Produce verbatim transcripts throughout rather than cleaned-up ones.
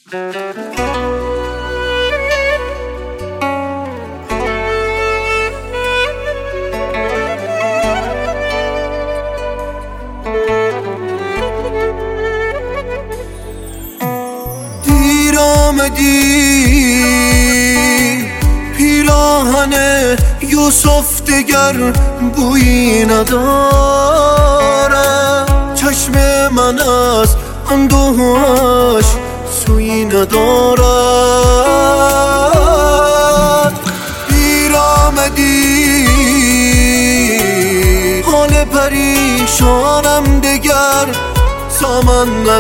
دیر آمدی پیراهن یوسف دگر بویی نداره، چشم من از اندوهش سویی ندارد. دیر آمدی حال پریشانم دگر سامان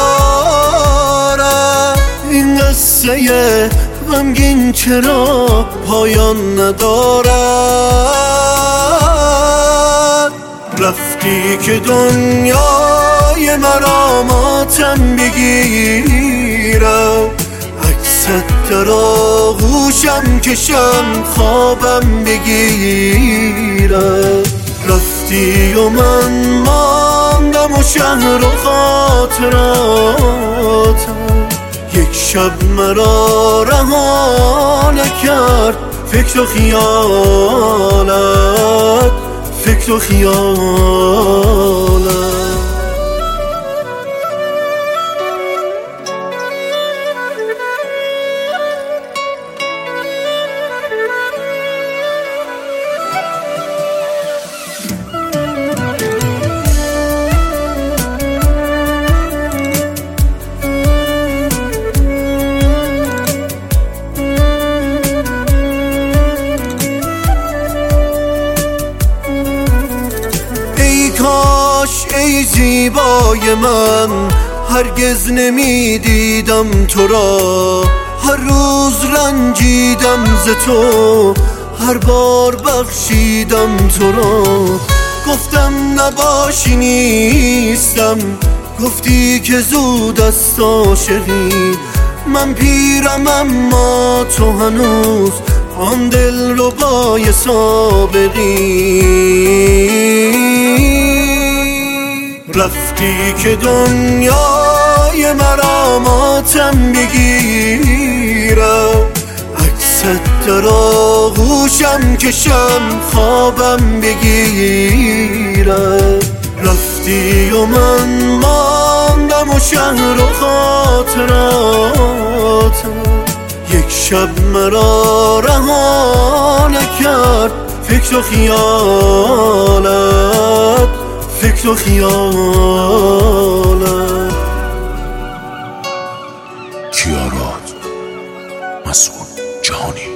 نداره، این قصه غمگین چرا پایان ندارد. رفتی که دنیای مرا ماتم بگیرم، عکست در آغوشم کشم خوابم بگیرم. رفتی و من ماندم و شهر و خاطراتم، یک شب مرا رها نکرد فکر و خیالت، فکر و خیالت. کاش ای زیبای من هرگز نمی دیدم تو را، هر روز رنجیدم ز تو، هر بار بخشیدم تو را. گفتم نباشی نیستم، گفتی که زود است عاشقی. من پیرم اما تو هنوز آن دل رو بای سابقی. رفتی که دنیای مرا ماتم بگیرم، عکست در آغوشم کشم خوابم بگیرم. رفتی و من ماندم و شهر و خاطراتم، یک شب مرا رها نکرد فکر و خیالت، فکر و خیالت. کیارات مسئول جهانی.